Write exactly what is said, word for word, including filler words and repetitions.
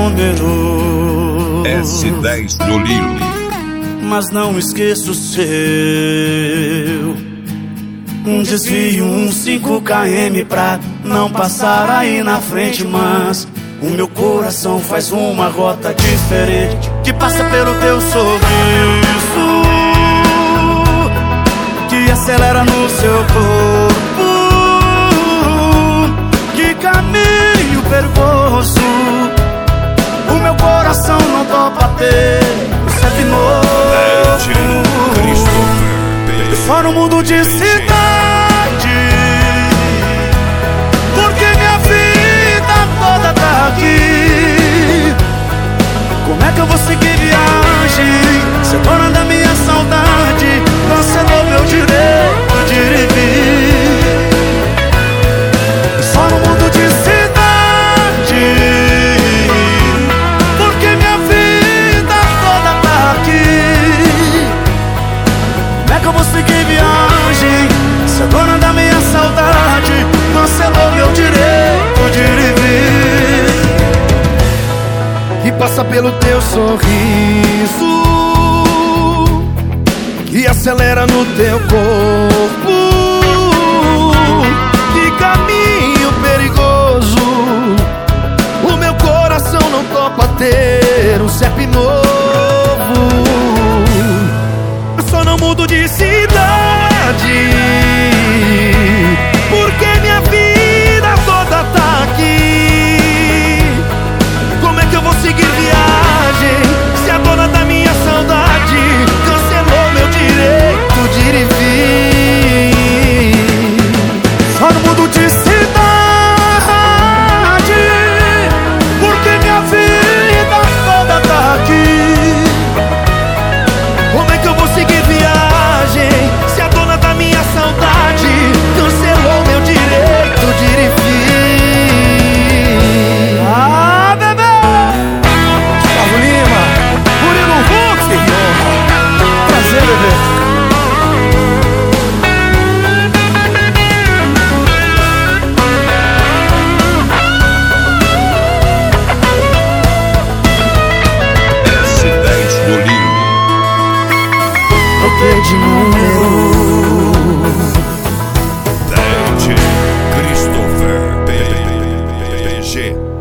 número S dez do Lilo, mas não esqueço o seu. Um desvio, um cinco quilômetros pra não passar aí na frente, mas o meu coração faz uma rota diferente, que passa pelo teu sorriso, que acelera no seu corpo. Que caminho perigoso, o meu coração não topa ter sempre novo. Só no mundo de cidade, porque minha vida toda tá aqui. Como é que eu vou seguir viagem? Você é dona da minha saudade, cancelou meu direito de ir e vir. Só no mundo de cidade, porque minha vida toda tá aqui. Como é que eu vou seguir viagem? Você é dona da minha saudade, cancelou meu direito de ir e vir. Que passa pelo teu sorriso, que acelera no teu corpo. Que caminho perigoso, o meu coração não topa ter um C E P novo.